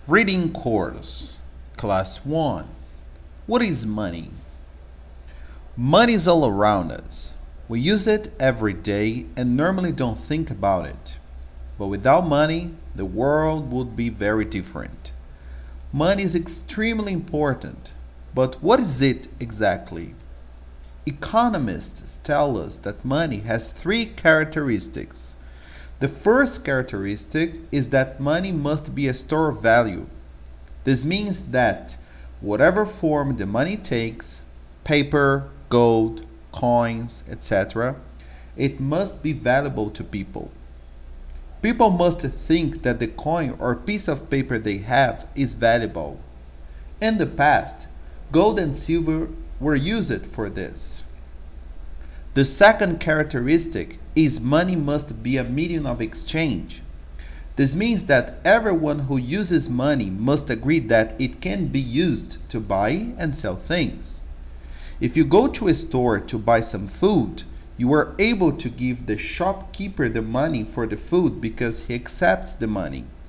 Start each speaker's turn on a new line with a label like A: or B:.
A: Reading Course, Class 1. What is money? Money is all around us. We use it every day and normally don't think about it. But without money, the world would be very different. Money is extremely important. But what is it exactly? Economists tell us that money has three characteristics. The first characteristic is that money must be a store of value. This means that whatever form the money takes, paper, gold, coins, etc., it must be valuable to people. People must think that the coin or piece of paper they have is valuable. In the past, gold and silver were used for this. The second characteristic is money must be a medium of exchange. This means that everyone who uses money must agree that it can be used to buy and sell things. If you go to a store to buy some food, you are able to give the shopkeeper the money for the food because he accepts the money.